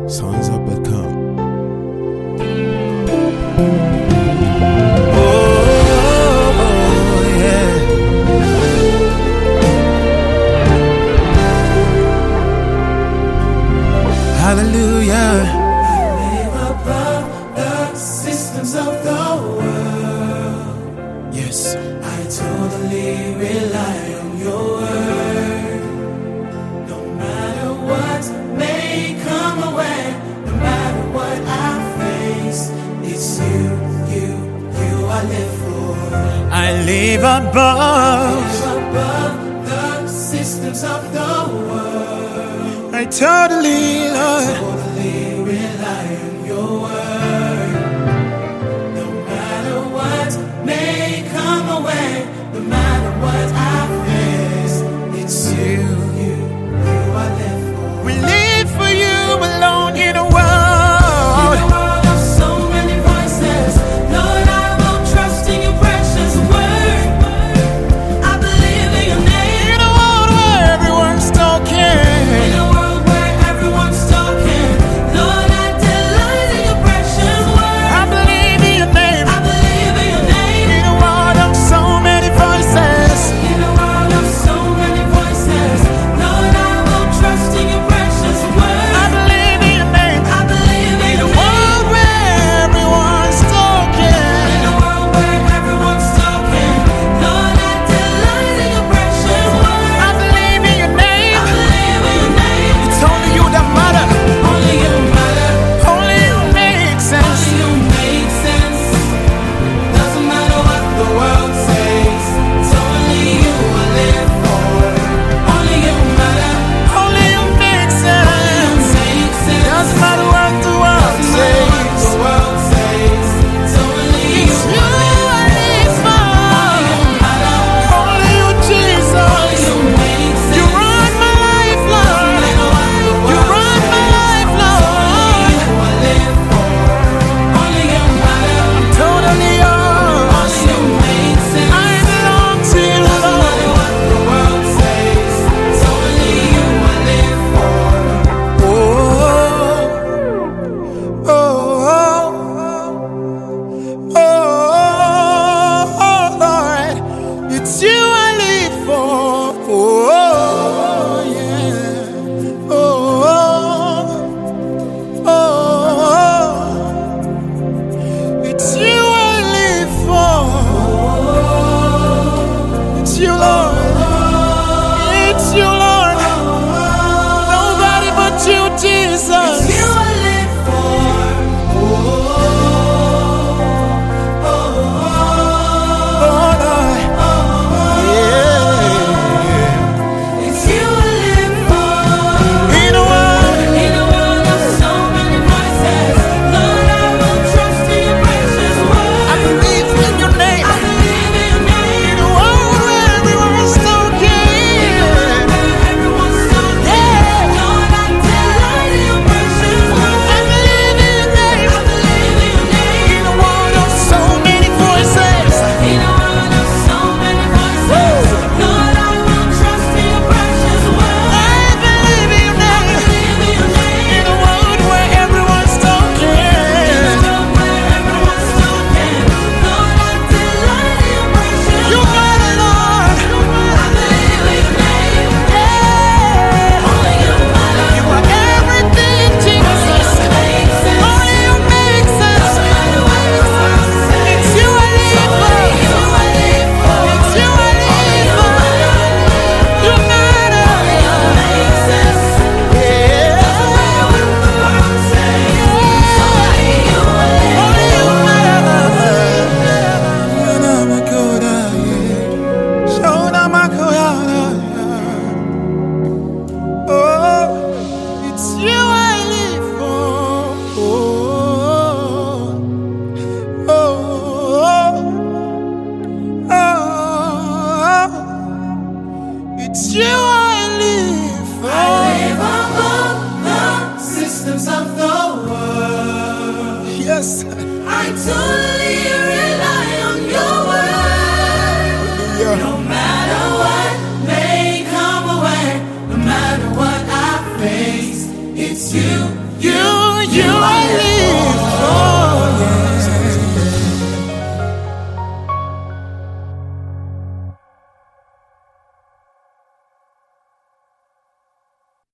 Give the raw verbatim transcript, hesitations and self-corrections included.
Songs up that come. Oh, yeah. Hallelujah. I live above the systems of the world. Yes. I totally rely on your word. No matter what may come away, no matter what I face, it's you, you, you I live for. I live above. Live above the systems of the world. I totally, Lord. Totally rely on your word. No matter what may come away, no matter what I face, it's you, you, you I live for. We live for you alone in a In world. a world of so many voices, Lord, I will trust in your precious word. I believe in your name. In a world where everyone's talking. In a world where everyone's talking, Lord, I delight in your precious word. I believe in your name. I believe in your name. In a world of so many voices. In a world of so many voices, Lord, I will trust in your precious word. I believe in your name. I believe in In a your world name. where everyone's talking. In a world where everyone's talking, Lord, I delight in your precious word. I believe in your name. I believe in your name. It's only you that matter. Only you matter. Only you make sense. Only you make sense. Doesn't matter what the world says. It's only you I live for. Only you matter. Only you make You sense. make sense. Doesn't matter what the world Doesn't matter what says. the world says. It's only you It's I you I live live for. Only you for. matter. Only you, Only Jesus. you make sense. You run my life, Doesn't Lord. matter what the You world run my says. life, It's Lord. only you I live for. Only you matter. Totally yours. Only you make sense. I belong to you, Doesn't matter Lord. what the world says. It's only you I live for. Oh, oh, oh, oh, oh, Lord. It's you I live for. Oh, yeah. Oh, oh, oh. It's you I live for. It's you, Lord. It's you, Lord. Nobody but you, Jesus. It's you I live for. Oh, oh, Oh, Lord. Yeah. It's you I live for. In a world, In a world of so many voices, Lord, I will trust in your precious word. I believe in your name. I believe in your name. In a world where everyone's talking. Everyone's talking. Yeah. Lord, I delight in your precious word. I believe in your name. I believe in your name. In a world of so many voices. In a world of so many voices, Lord, I will trust in your precious word. I believe in your I name. believe in your name. In a world where everyone's In a talking. world where everyone's talking, Lord, I delight in your precious You word. matter, Lord. I believe in your name. Yeah. Only you matter. You are everything, Jesus. Make sense. Only you make sense. Doesn't matter what the world says. It's you I live for. You I live for. It's you I live for. You matter. Make sense. Yeah. Doesn't matter what the world says. Only you I live for. Only you matter. Shona makoda, yeah. Shona makoda, yeah. Oh, it's you I live for. Oh, oh, oh, oh. It's you I live for. I live above the systems of the world. Yes. I totally rely on your word. Yeah. No matter what may come away, no matter what I face, it's you.